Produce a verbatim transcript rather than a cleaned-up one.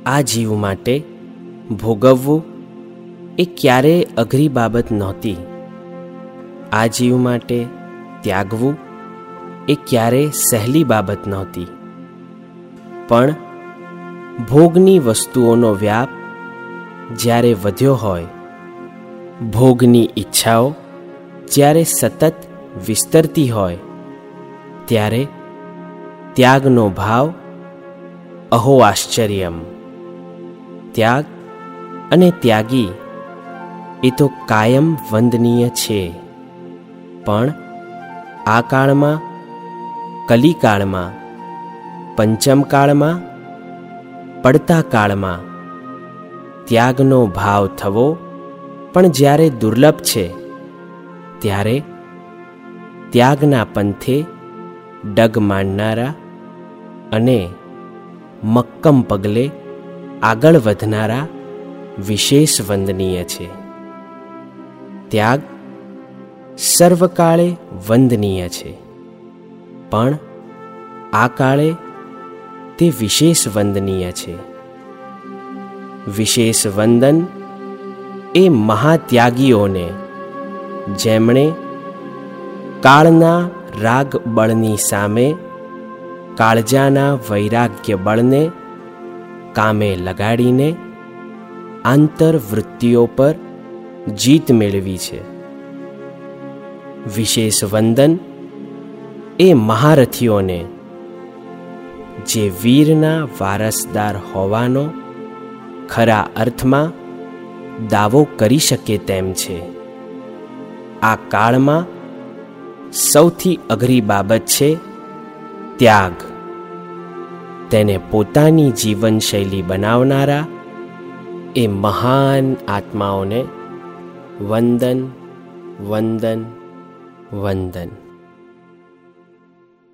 આ જીવ માટે ભોગવવું એ ક્યારેય અઘરી બાબત નહોતી. આ જીવ માટે ત્યાગવું એ ક્યારેય સહેલી બાબત નહોતી. પણ ભોગની વસ્તુઓનો વ્યાપ જ્યારે વધ્યો હોય, ભોગની ઈચ્છાઓ જ્યારે સતત વિસ્તરતી હોય, ત્યારે ત્યાગનો ભાવ અહો આશ્ચર્યમ. ત્યાગ અને ત્યાગી એ તો કાયમ વંદનીય છે, પણ આ કાળમાં, કલિકાળમાં, પંચમકાળમાં, પડતા કાળમાં ત્યાગનો ભાવ થવો પણ જ્યારે દુર્લભ છે, ત્યારે ત્યાગના પંથે ડગ માંડનારા અને મક્કમ પગલે આગળ વધનારા વિશેષ વંદનીય છે. ત્યાગ સર્વકાળે વંદનીય છે, પણ આ કાળે તે વિશેષ વંદનીય છે. વિશેષ વંદન એ મહાત્યાગીઓને, જેમણે કાળના રાગ બળની સામે કાળજાના વૈરાગ્ય બળને કામે લગાડીને આંતરવૃત્તિઓ પર જીત મેળવી છે. વિશેષ વંદન એ મહારથીઓને, જે વીરના વારસદાર હોવાનો ખરા અર્થમાં દાવો કરી શકે તેમ છે. આ કાળમાં સૌથી અઘરી બાબત છે ત્યાગ. તેને પોતાની જીવનશૈલી બનાવનારા એ મહાન આત્માઓને વંદન, વંદન, વંદન.